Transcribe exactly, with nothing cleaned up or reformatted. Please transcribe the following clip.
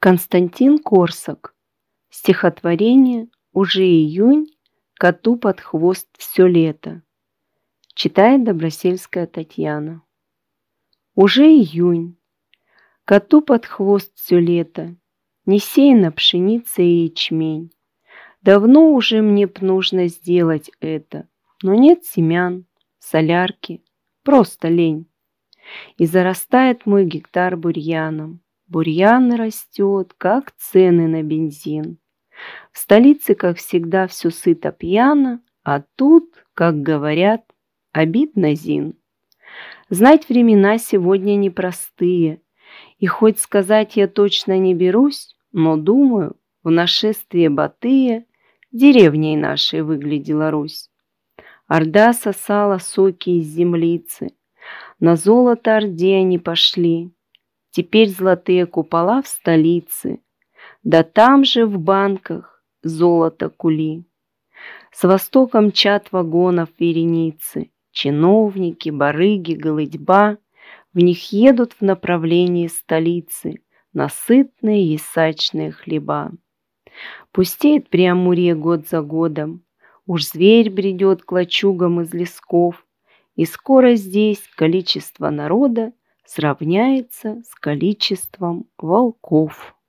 Константин Корсак. Стихотворение «Уже июнь, коту под хвост все лето». Читает Добросельская Татьяна. Уже июнь, коту под хвост все лето, не сеяна пшеница и ячмень. Давно уже мне б нужно сделать это, но нет семян, солярки, просто лень. И зарастает мой гектар бурьяном. Бурьян растет, как цены на бензин. В столице, как всегда, все сыто пьяно, а тут, как говорят, обидно зин. Знать времена сегодня непростые, и хоть сказать я точно не берусь, но думаю, в нашествие Батыя деревней нашей выглядела Русь. Орда сосала соки из землицы, на золото Орде они пошли. Теперь золотые купола в столице, да там же в банках золото кули. С востока мчат вагонов вереницы, чиновники, барыги, голыдьба, в них едут в направлении столицы на сытные ясачные хлеба. Пустеет Преамурье год за годом, уж зверь бредет к лачугам из лесков, и скоро здесь количество народа сравняется с количеством волков.